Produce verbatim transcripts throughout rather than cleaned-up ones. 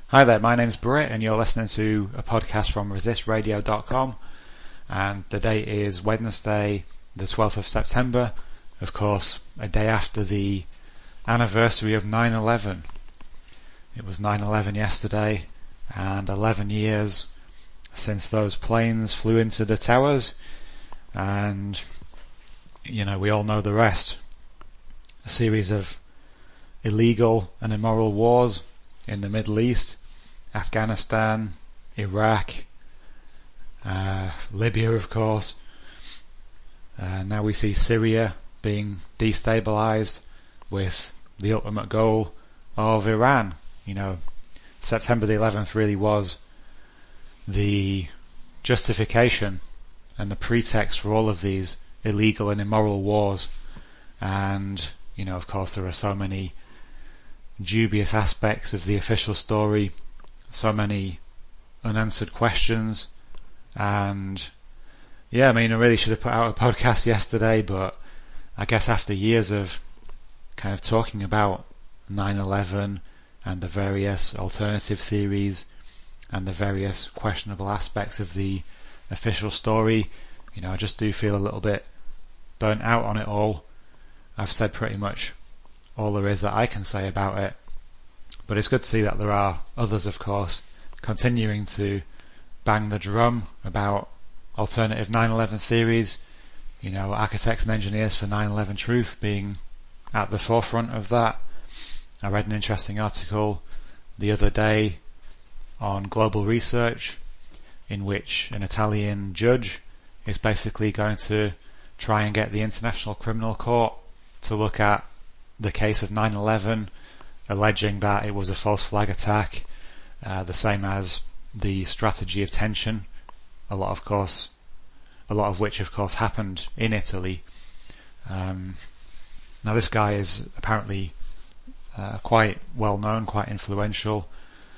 Hi there, my name's Britt and you're listening to a podcast from resist radio dot com, and the date is Wednesday the twelfth of September, of course a day after the anniversary of nine eleven. It was nine eleven yesterday, and eleven years since those planes flew into the towers, and you know, we all know the rest. A series of illegal and immoral wars in the Middle East, Afghanistan, Iraq, uh, Libya of course. Uh, now we see Syria being destabilized with the ultimate goal of Iran. You know, September the eleventh really was the justification and the pretext for all of these illegal and immoral wars. And, you know, of course there are so many dubious aspects of the official story, so many unanswered questions, and yeah, I mean, I really should have put out a podcast yesterday, but I guess after years of kind of talking about nine eleven and the various alternative theories and the various questionable aspects of the official story, you know, I just do feel a little bit burnt out on it all. I've said pretty much all there is that I can say about it, but it's good to see that there are others, of course, continuing to bang the drum about alternative nine eleven theories. You know, architects and engineers for nine eleven truth being at the forefront of that. I read an interesting article the other day on Global Research in which an Italian judge is basically going to try and get the International Criminal Court to look at the case of nine eleven, alleging that it was a false flag attack, uh, the same as the strategy of tension, a lot of course, a lot of which of course happened in Italy. Um, now this guy is apparently uh, quite well known, quite influential.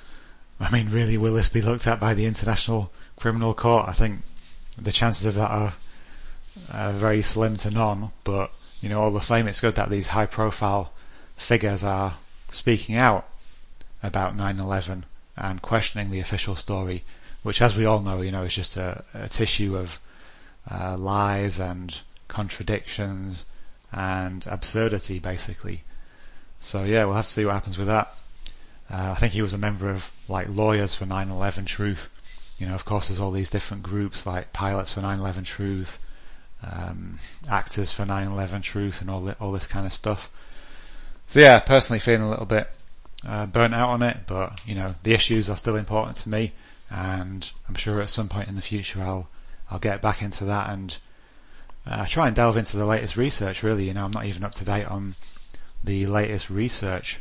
I mean, really, will this be looked at by the International Criminal Court? I think the chances of that are uh, very slim to none, but you know, all the same, it's good that these high profile figures are speaking out about nine eleven and questioning the official story, which, as we all know, you know, is just a, a tissue of uh, lies and contradictions and absurdity, basically. So yeah, we'll have to see what happens with that. Uh, I think he was a member of like Lawyers for nine eleven Truth. You know, of course, there's all these different groups like Pilots for nine eleven Truth, um, Actors for nine eleven Truth, and all the, all this kind of stuff. So yeah, personally feeling a little bit uh, burnt out on it, but you know, the issues are still important to me, and I'm sure at some point in the future I'll I'll get back into that and uh, try and delve into the latest research. Really, you know, I'm not even up to date on the latest research.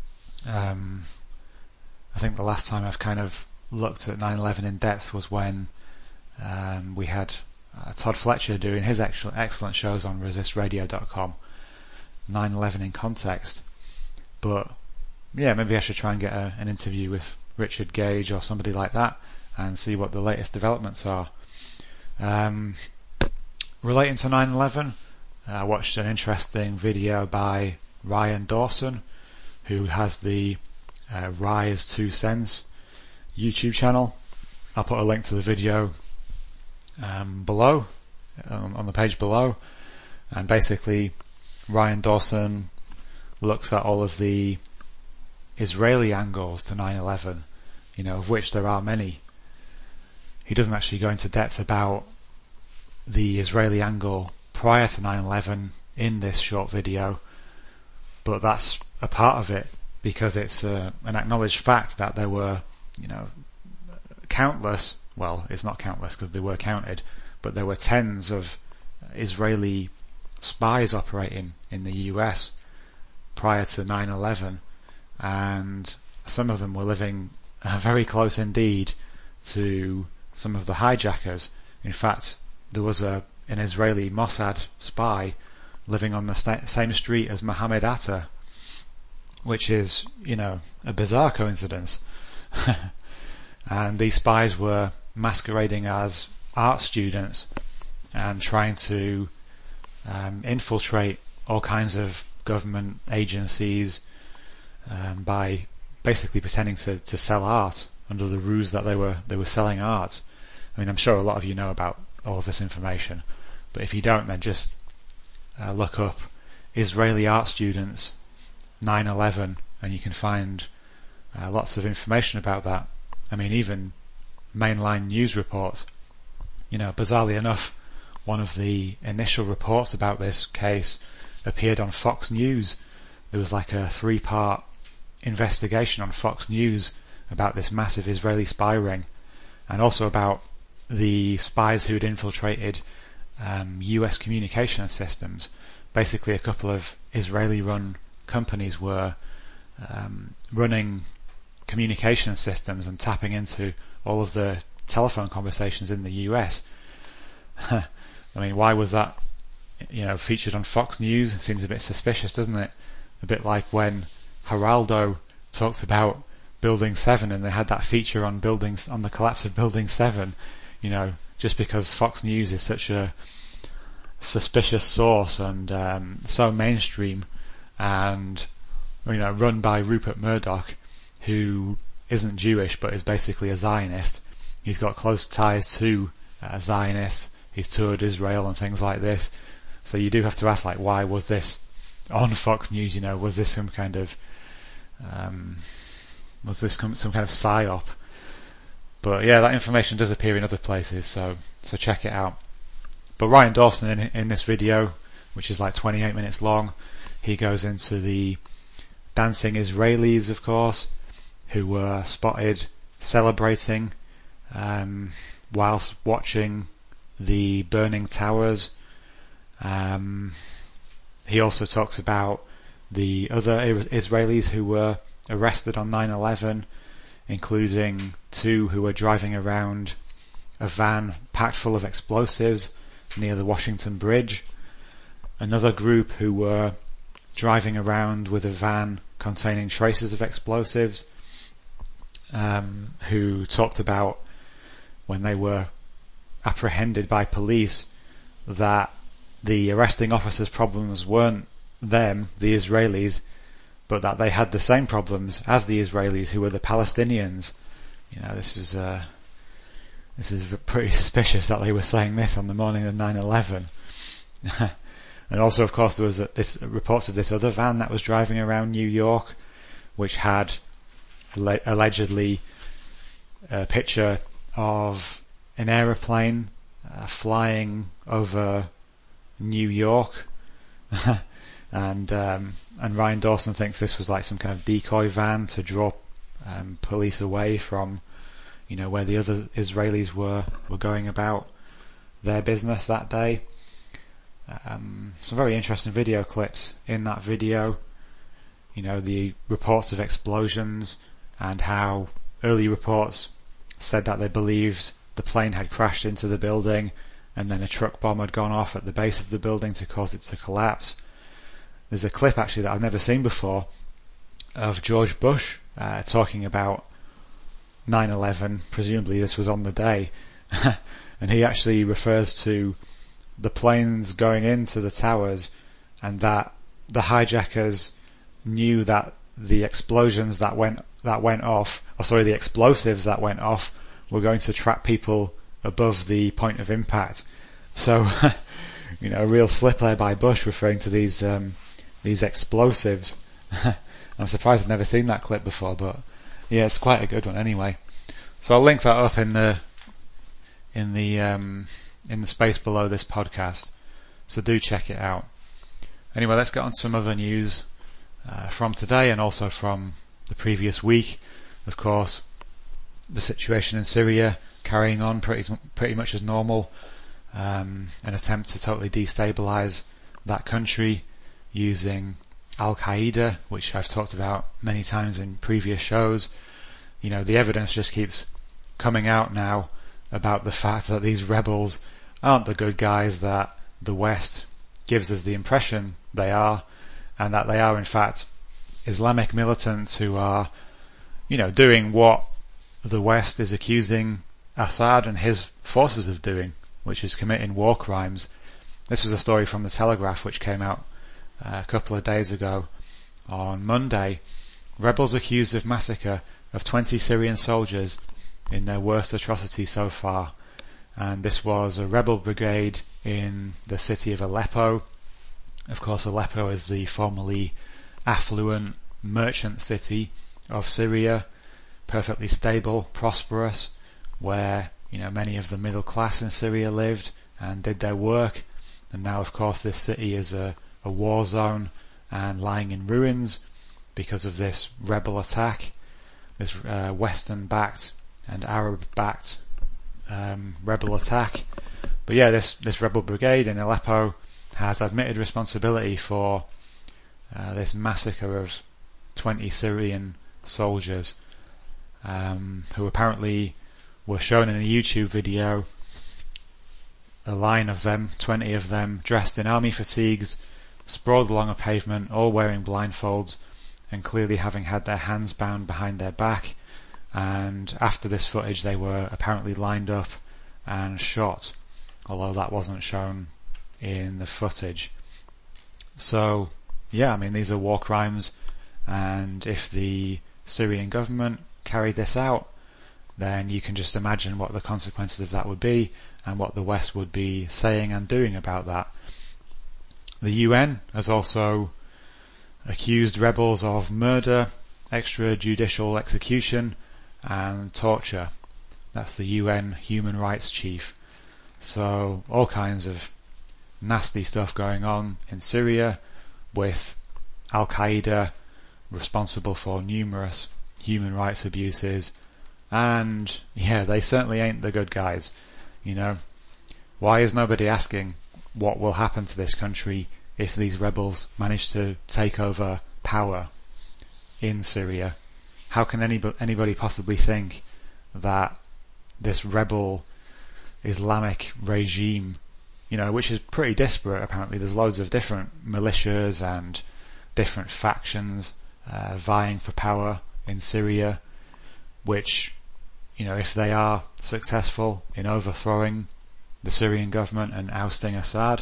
Um, I think the last time I've kind of looked at nine eleven in depth was when um, we had uh, Todd Fletcher doing his excellent, excellent shows on resist radio dot com, nine eleven in context. But yeah, maybe I should try and get a, an interview with Richard Gage or somebody like that and see what the latest developments are. Um, relating to nine eleven, I watched an interesting video by Ryan Dawson, who has the uh, Rise Two Cents YouTube channel. I'll put a link to the video um, below, um, on the page below. And basically, Ryan Dawson looks at all of the Israeli angles to nine eleven, you know, of which there are many. He doesn't actually go into depth about the Israeli angle prior to nine eleven in this short video, but that's a part of it because it's uh, an acknowledged fact that there were, you know, countless, well, it's not countless because they were counted, but there were tens of Israeli spies operating in the U S prior to nine eleven, and some of them were living uh, very close indeed to some of the hijackers. In fact, there was a an Israeli Mossad spy living on the st- same street as Mohammed Atta, which is, you know, a bizarre coincidence. And these spies were masquerading as art students and trying to um, infiltrate all kinds of government agencies um, by basically pretending to, to sell art under the ruse that they were they were selling art. I mean, I'm sure a lot of you know about all of this information, but if you don't, then just uh, look up Israeli art students nine eleven and you can find uh, lots of information about that. I mean, even mainline news reports. You know, bizarrely enough, one of the initial reports about this case appeared on Fox News. There was like a three-part investigation on Fox News about this massive Israeli spy ring, and also about the spies who'd infiltrated um, U S communication systems. Basically, a couple of Israeli-run companies were um, running communication systems and tapping into all of the telephone conversations in the U S. I mean, why was that, you know, featured on Fox News? It seems a bit suspicious, doesn't it? A bit like when Geraldo talked about Building seven and they had that feature on buildings on the collapse of Building seven. You know, just because Fox News is such a suspicious source and um, so mainstream, and you know, run by Rupert Murdoch, who isn't Jewish but is basically a Zionist. He's got close ties to uh, Zionists. He's toured Israel and things like this. So you do have to ask, like, why was this on Fox News? You know, was this some kind of um, was this some, some kind of psyop? But yeah, that information does appear in other places, so so check it out. But Ryan Dawson in, in this video, which is like twenty-eight minutes long, he goes into the dancing Israelis, of course, who were spotted celebrating um, whilst watching the burning towers. Um, he also talks about the other Israelis who were arrested on nine eleven, including two who were driving around a van packed full of explosives near the Washington Bridge, another group who were driving around with a van containing traces of explosives, um, who talked about when they were apprehended by police that the arresting officers' problems weren't them, the Israelis, but that they had the same problems as the Israelis, who were the Palestinians. You know, this is uh, this is pretty suspicious that they were saying this on the morning of nine eleven. And also, of course, there was a, this reports of this other van that was driving around New York, which had alle- allegedly a picture of an aeroplane uh, flying over New York. and um, and Ryan Dawson thinks this was like some kind of decoy van to draw um, police away from, you know, where the other Israelis were were going about their business that day. Um, some very interesting video clips in that video. You know, the reports of explosions and how early reports said that they believed the plane had crashed into the building and then a truck bomb had gone off at the base of the building to cause it to collapse. There's a clip actually that I've never seen before of George Bush uh, talking about nine eleven. Presumably this was on the day. And he actually refers to the planes going into the towers and that the hijackers knew that the explosions that went that went off, or sorry, the explosives that went off were going to trap people above the point of impact. So, you know, a real slip there by Bush referring to these um, these explosives. I'm surprised I've never seen that clip before, but yeah, it's quite a good one anyway. So I'll link that up in the in the um, in the space below this podcast. So do check it out. Anyway, let's get on to some other news uh, from today and also from the previous week. Of course, the situation in Syria carrying on pretty pretty much as normal. Um, an attempt to totally destabilize that country using Al-Qaeda, which I've talked about many times in previous shows. You know, the evidence just keeps coming out now about the fact that these rebels aren't the good guys that the West gives us the impression they are, and that they are in fact Islamic militants who are, you know, doing what the West is accusing Assad and his forces of doing, which is committing war crimes. This was a story from The Telegraph which came out uh, a couple of days ago on Monday, rebels accused of massacre of twenty Syrian soldiers in their worst atrocity so far. And this was a rebel brigade in the city of Aleppo. Of course, Aleppo is the formerly affluent merchant city of Syria, perfectly stable, prosperous, where, you know, many of the middle class in Syria lived and did their work. And now, of course, this city is a, a war zone and lying in ruins because of this rebel attack, this uh, Western-backed and Arab-backed um, rebel attack. But yeah, this, this rebel brigade in Aleppo has admitted responsibility for uh, this massacre of twenty Syrian soldiers, um, who apparently were shown in a YouTube video, a line of them, twenty of them, dressed in army fatigues, sprawled along a pavement, all wearing blindfolds and clearly having had their hands bound behind their back. And after this footage, they were apparently lined up and shot, although that wasn't shown in the footage. So, yeah, I mean, these are war crimes, and if the Syrian government carried this out, then you can just imagine what the consequences of that would be and what the West would be saying and doing about that. The U N has also accused rebels of murder, extrajudicial execution and torture. That's the U N Human Rights Chief. So all kinds of nasty stuff going on in Syria, with Al-Qaeda responsible for numerous human rights abuses. And yeah, they certainly ain't the good guys. You know, why is nobody asking what will happen to this country if these rebels manage to take over power in Syria? How can anybody, anybody possibly think that this rebel Islamic regime, you know, which is pretty disparate apparently, there's loads of different militias and different factions uh, vying for power in Syria, which, you know, if they are successful in overthrowing the Syrian government and ousting Assad,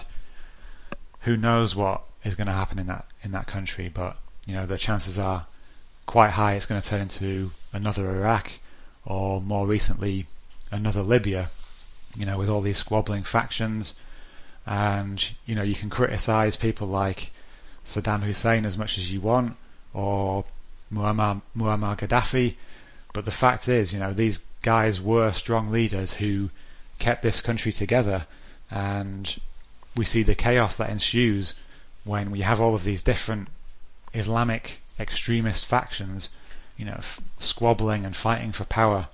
who knows what is going to happen in that in that country. But, you know, the chances are quite high it's going to turn into another Iraq, or more recently another Libya, you know, with all these squabbling factions. And, you know, you can criticize people like Saddam Hussein as much as you want, or Muammar, Muammar Gaddafi, but the fact is, you know, these guys were strong leaders who kept this country together, and we see the chaos that ensues when we have all of these different Islamic extremist factions, you know, f- squabbling and fighting for power.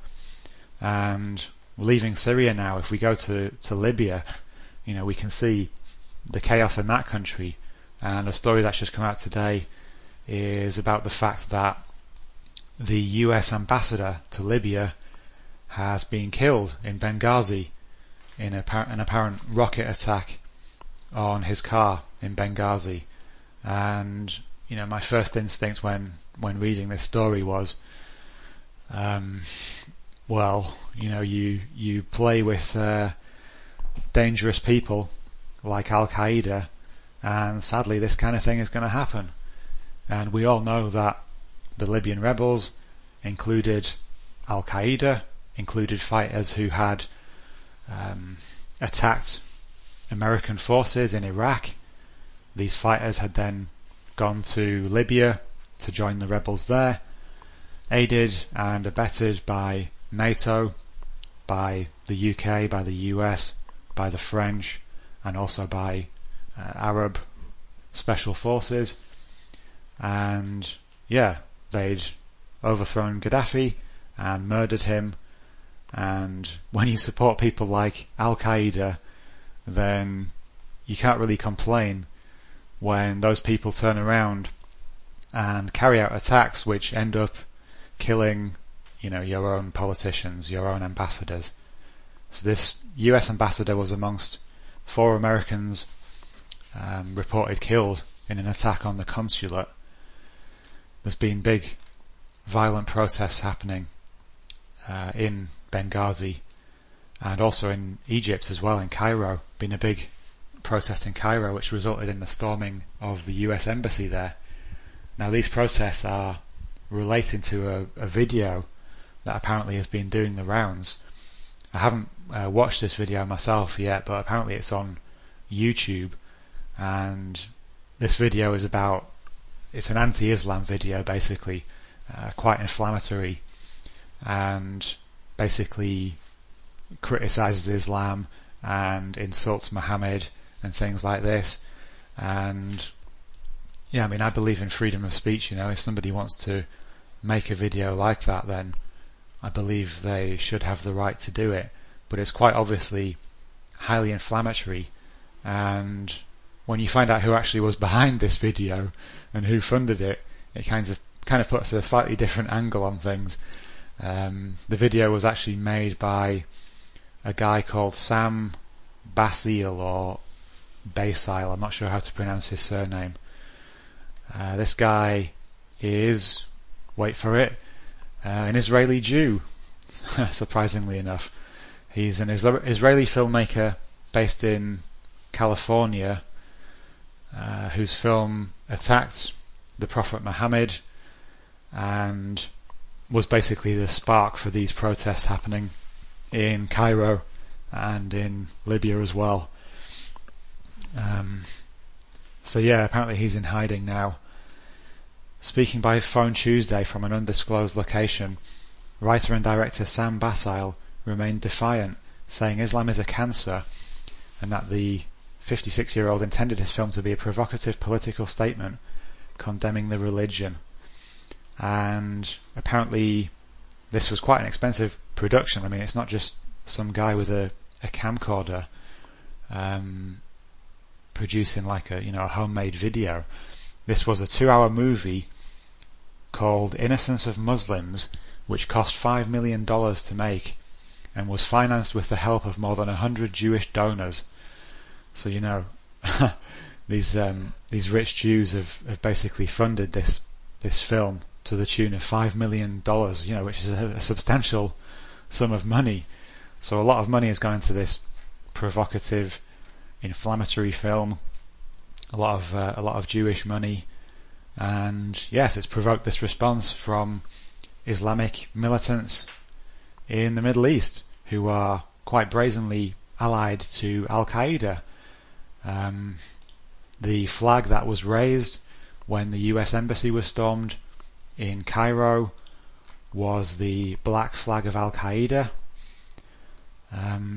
And leaving Syria now, if we go to, to Libya, you know, we can see the chaos in that country. And a story that's just come out today is about the fact that the U S ambassador to Libya has been killed in Benghazi in a, an apparent rocket attack on his car in Benghazi. And, you know, my first instinct when, when reading this story was, um, well, you know, you, you play with uh, dangerous people like Al-Qaeda, and sadly this kind of thing is going to happen. And we all know that the Libyan rebels included Al-Qaeda, included fighters who had um, attacked American forces in Iraq. These fighters had then gone to Libya to join the rebels there, aided and abetted by NATO, by the U K, by the U S, by the French, and also by uh, Arab special forces. And yeah, they'd overthrown Gaddafi and murdered him. And when you support people like Al-Qaeda, then you can't really complain when those people turn around and carry out attacks which end up killing, you know, your own politicians, your own ambassadors. So this U S ambassador was amongst four Americans um, reported killed in an attack on the consulate. There's been big violent protests happening uh, in Benghazi, and also in Egypt as well, in Cairo. Been a big protest in Cairo which resulted in the storming of the U S embassy there. Now these protests are relating to a, a video that apparently has been doing the rounds. I haven't uh, watched this video myself yet, but apparently it's on YouTube, and this video is about, it's an anti-Islam video basically, uh, quite inflammatory, and basically criticizes Islam and insults Muhammad and things like this. And yeah, I mean, I believe in freedom of speech, you know. If somebody wants to make a video like that, then I believe they should have the right to do it. But it's quite obviously highly inflammatory, and when you find out who actually was behind this video and who funded it, it kind of kind of puts a slightly different angle on things. Um, the video was actually made by a guy called Sam Basile, or Basile, I'm not sure how to pronounce his surname. Uh, this guy is, wait for it, uh, an Israeli Jew, surprisingly enough. He's an Isra- Israeli filmmaker based in California, uh, whose film attacked the Prophet Muhammad and was basically the spark for these protests happening in Cairo and in Libya as well. Um, so yeah, apparently he's in hiding now. Speaking by phone Tuesday from an undisclosed location, writer and director Sam Basile remained defiant, saying Islam is a cancer and that the fifty-six-year-old intended his film to be a provocative political statement condemning the religion. And apparently this was quite an expensive production. I mean, it's not just some guy with a, a camcorder um, producing like a, you know, a homemade video. This was a two-hour movie called Innocence of Muslims, which cost five million dollars to make and was financed with the help of more than a hundred Jewish donors. So, you know, these um, these rich Jews have, have basically funded this this film to the tune of five million dollars, you know, which is a, a substantial sum of money. So a lot of money has gone into this provocative, inflammatory film. A lot of uh, a lot of Jewish money, and yes, it's provoked this response from Islamic militants in the Middle East who are quite brazenly allied to Al-Qaeda. Um, the flag that was raised when the U S embassy was stormed in Cairo was the black flag of Al-Qaeda. Um,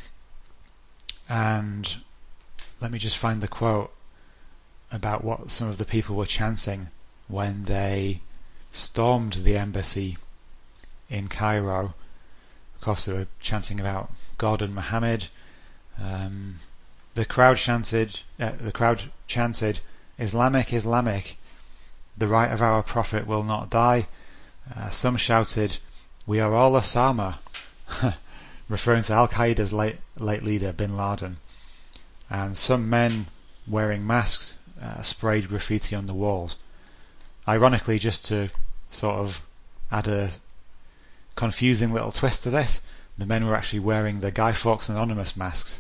and let me just find the quote about what some of the people were chanting when they stormed the embassy in Cairo. Of course, they were chanting about God and Muhammad. Um, the crowd chanted, uh, the crowd chanted, "Islamic, Islamic, the right of our Prophet will not die." Uh, some shouted, "We are all Osama," referring to Al-Qaeda's late, late leader, Bin Laden. And some men wearing masks uh, sprayed graffiti on the walls. Ironically, just to sort of add a confusing little twist to this, the men were actually wearing the Guy Fawkes Anonymous masks.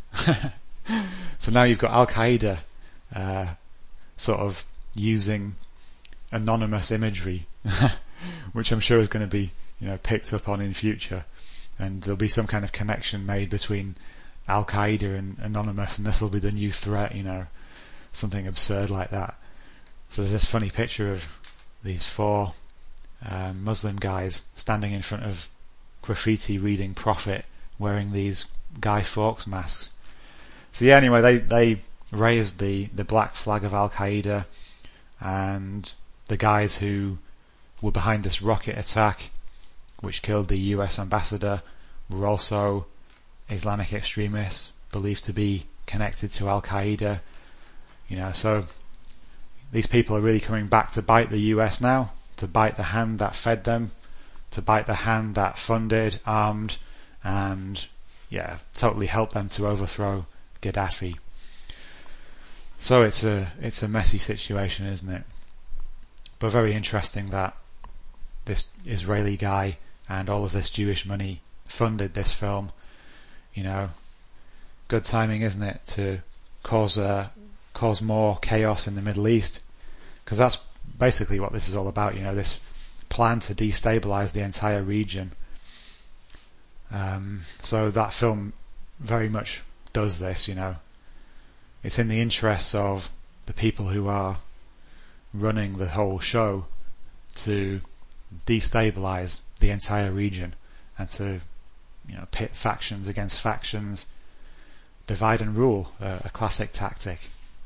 So now you've got Al-Qaeda uh, sort of using anonymous imagery, which I'm sure is going to be, you know, picked up on in future, and there'll be some kind of connection made between Al-Qaeda and Anonymous, and this will be the new threat, you know, something absurd like that. So there's this funny picture of these four um, Muslim guys standing in front of graffiti reading Prophet, wearing these Guy Fawkes masks. So yeah, anyway, they, they raised the, the black flag of Al-Qaeda, and the guys who were behind this rocket attack, which killed the U S ambassador, were also Islamic extremists believed to be connected to Al-Qaeda. You know, so these people are really coming back to bite the U S now, to bite the hand that fed them, to bite the hand that funded, armed, and yeah, totally helped them to overthrow Gaddafi. So it's a it's a messy situation, isn't it? But very interesting that this Israeli guy and all of this Jewish money funded this film. You know, good timing, isn't it, to cause uh, cause more chaos in the Middle East, because that's basically what this is all about. You know, this plan to destabilize the entire region. Um, so that film very much does this, you know. It's in the interests of the people who are running the whole show to destabilize the entire region and to, you know, pit factions against factions, divide and rule, uh, a classic tactic.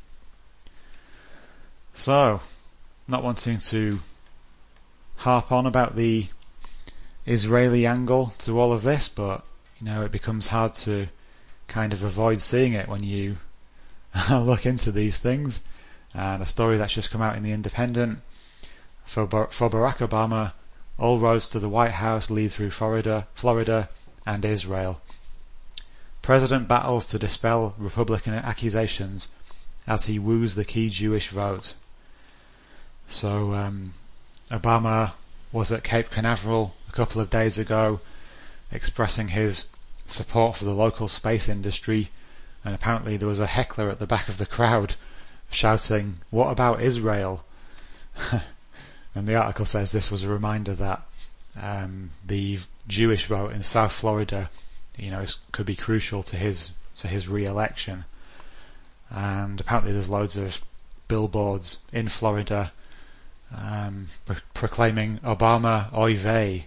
So, not wanting to harp on about the Israeli angle to all of this, but you know, it becomes hard to kind of avoid seeing it when you look into these things. And a story that's just come out in the Independent: for, Bar- for Barack Obama, all roads to the White House lead through Florida, Florida and Israel. President battles to dispel Republican accusations as he woos the key Jewish vote. So um, Obama was at Cape Canaveral a couple of days ago expressing his support for the local space industry, and apparently there was a heckler at the back of the crowd shouting, "What about Israel?" And the article says this was a reminder that um, the Jewish vote in South Florida, you know, is, could be crucial to his to his re-election. And apparently there's loads of billboards in Florida um, pro- proclaiming "Obama oy vey."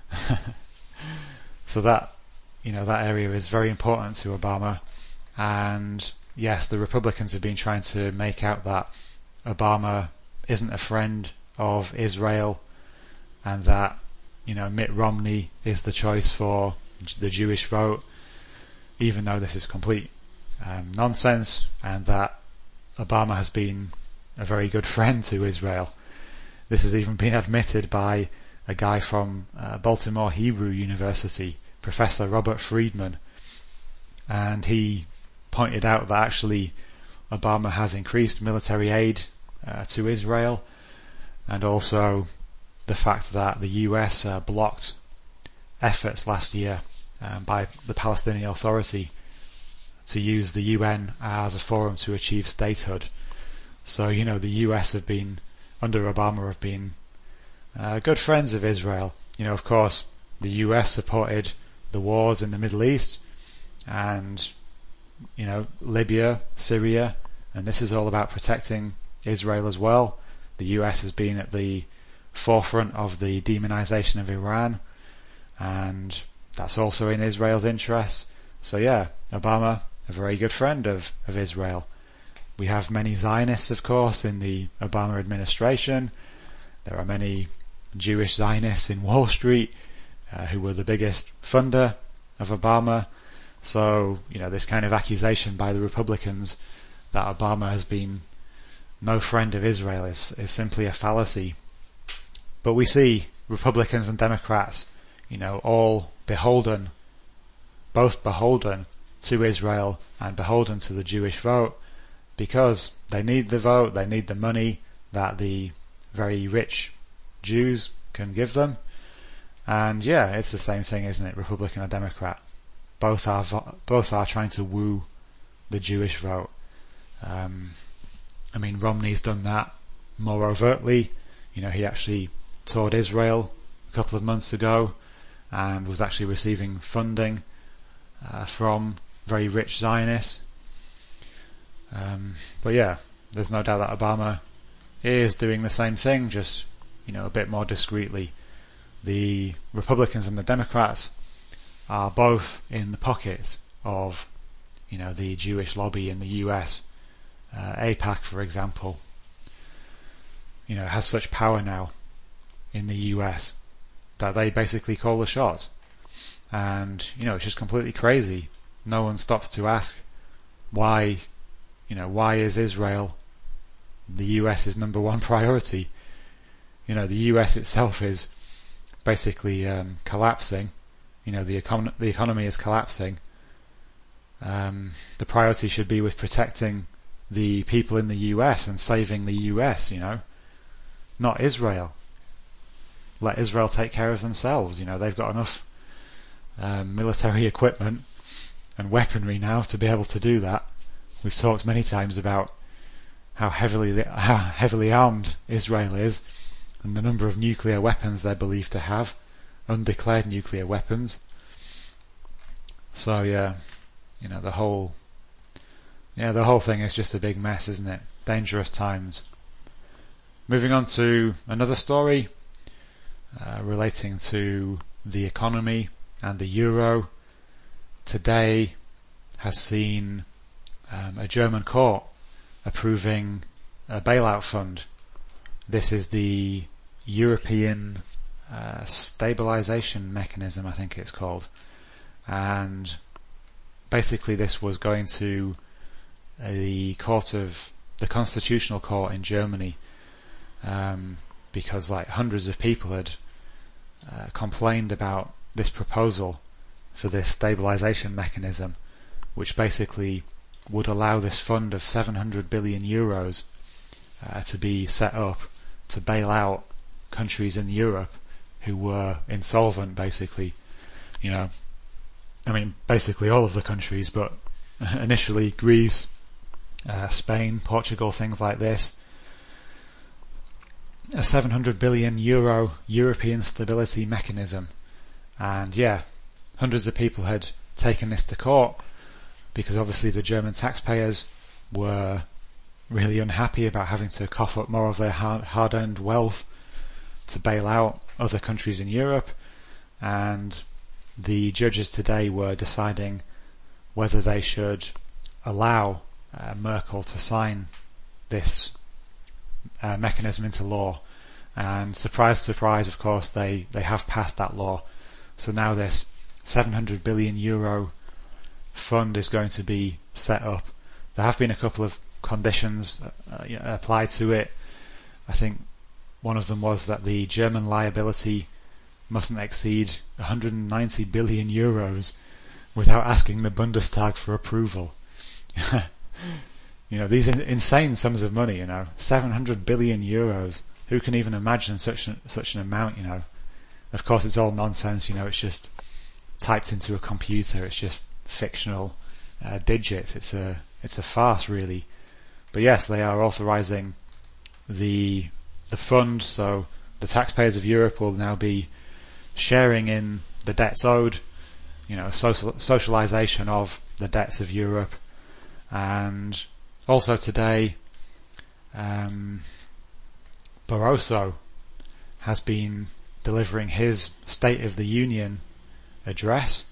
So that, you know, that area is very important to Obama. And yes, the Republicans have been trying to make out that Obama isn't a friend of Israel, and that, you know, Mitt Romney is the choice for the Jewish vote, even though this is complete um, nonsense, and that Obama has been a very good friend to Israel. This has even been admitted by a guy from uh, Baltimore Hebrew University, Professor Robert Friedman, and he pointed out that actually Obama has increased military aid uh, to Israel, and also the fact that the U S uh, blocked efforts last year um, by the Palestinian Authority to use the U N as a forum to achieve statehood. So, you know, the U S have been, under Obama, have been uh, good friends of Israel. You know, of course, the U S supported the wars in the Middle East, and, you know, Libya, Syria, and this is all about protecting Israel as well. The U S has been at the forefront of the demonization of Iran, and that's also in Israel's interests. So yeah, Obama, a very good friend of, of Israel. We have many Zionists, of course, in the Obama administration. There are many Jewish Zionists in Wall Street uh, who were the biggest funder of Obama. So, you know, this kind of accusation by the Republicans that Obama has been no friend of Israel is, is simply a fallacy. But we see Republicans and Democrats, you know, all beholden, both beholden to Israel and beholden to the Jewish vote, because they need the vote, they need the money that the very rich Jews can give them. And yeah, it's the same thing, isn't it? Republican or Democrat, both are both are trying to woo the Jewish vote. Um, I mean, Romney's done that more overtly. You know, he actually toured Israel a couple of months ago and was actually receiving funding uh, from very rich Zionists. Um, but yeah, there's no doubt that Obama is doing the same thing, just, you know, a bit more discreetly. The Republicans and the Democrats are both in the pockets of, you know, the Jewish lobby in the U S. Uh, AIPAC, for example, you know, has such power now in the U S that they basically call the shots. And, you know, it's just completely crazy. No one stops to ask why, you know, why is Israel the US's number one priority? You know, the U S itself is basically um, collapsing. You know, the, econ- the economy is collapsing. Um, the priority should be with protecting the people in the U S and saving the U S, you know, not Israel. Let Israel take care of themselves. You know, they've got enough um, military equipment and weaponry now to be able to do that. We've talked many times about how heavily how heavily armed Israel is, and the number of nuclear weapons they're believed to have, undeclared nuclear weapons. So yeah, you know, the whole, yeah, the whole thing is just a big mess, isn't it? Dangerous times. Moving on to another story uh, relating to the economy and the euro. Today has seen um, a German court approving a bailout fund. This is the European uh, Stabilization Mechanism, I think it's called. And basically this was going to the court of the Constitutional Court in Germany, um, because like hundreds of people had uh, complained about this proposal for this stabilization mechanism, which basically would allow this fund of seven hundred billion euros uh, to be set up to bail out countries in Europe who were insolvent, basically. You know, I mean, basically all of the countries, but initially Greece, uh, Spain, Portugal, things like this. A seven hundred billion euro European stability mechanism. And yeah, hundreds of people had taken this to court because obviously the German taxpayers were really unhappy about having to cough up more of their hard-earned wealth to bail out other countries in Europe. And the judges today were deciding whether they should allow uh, Merkel to sign this uh, mechanism into law. And surprise, surprise, of course, they, they have passed that law. So now this seven hundred billion euro fund is going to be set up. There have been a couple of conditions uh, applied to it. I think one of them was that the German liability mustn't exceed one hundred ninety billion euros without asking the Bundestag for approval. You know, these in- insane sums of money, you know, seven hundred billion euros. Who can even imagine such an, such an amount, you know? Of course, it's all nonsense, you know, it's just typed into a computer, it's just fictional uh, digits. It's a, it's a farce, really. But yes, they are authorizing the, the fund, so the taxpayers of Europe will now be sharing in the debts owed, you know, social, socialization of the debts of Europe. And also today, um, Barroso has been delivering his State of the Union address,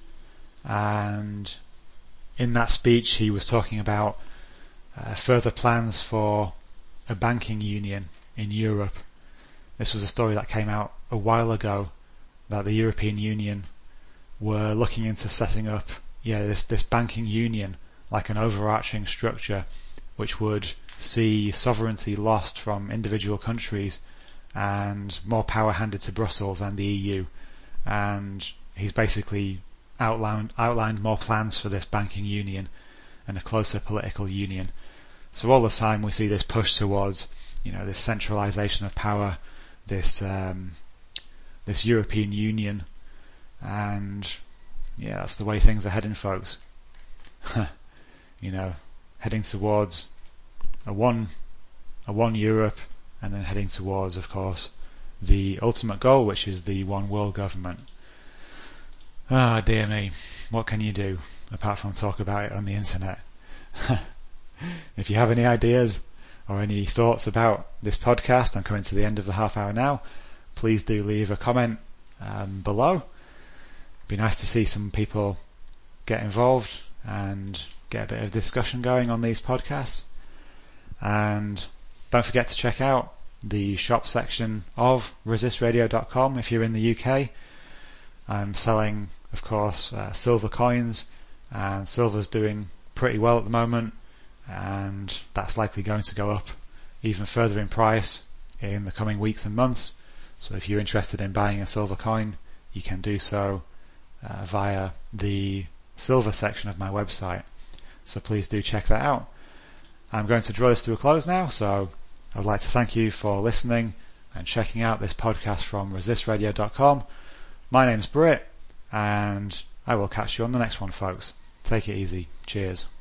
and in that speech he was talking about uh, further plans for a banking union in Europe. This was a story that came out a while ago, that the European Union were looking into setting up yeah this, this banking union, like an overarching structure which would see sovereignty lost from individual countries and more power handed to Brussels and the E U. And he's basically outlined, outlined more plans for this banking union and a closer political union. So all the time we see this push towards, you know, this centralization of power, this um, this European Union, and yeah, that's the way things are heading, folks. You know, heading towards a one a one Europe, and then heading towards, of course, the ultimate goal, which is the one world government. Ah, dear me, what can you do apart from talk about it on the internet? If you have any ideas or any thoughts about this podcast, I'm coming to the end of the half hour now, please do leave a comment um, below. It'd be nice to see some people get involved and get a bit of discussion going on these podcasts. And don't forget to check out the shop section of resist radio dot com if you're in the U K. I'm selling, of course, uh, silver coins, and silver's doing pretty well at the moment, and that's likely going to go up even further in price in the coming weeks and months. So if you're interested in buying a silver coin, you can do so uh, via the silver section of my website. So please do check that out. I'm going to draw this to a close now, so I would like to thank you for listening and checking out this podcast from resist radio dot com. My name's Britt, and I will catch you on the next one, folks. Take it easy. Cheers.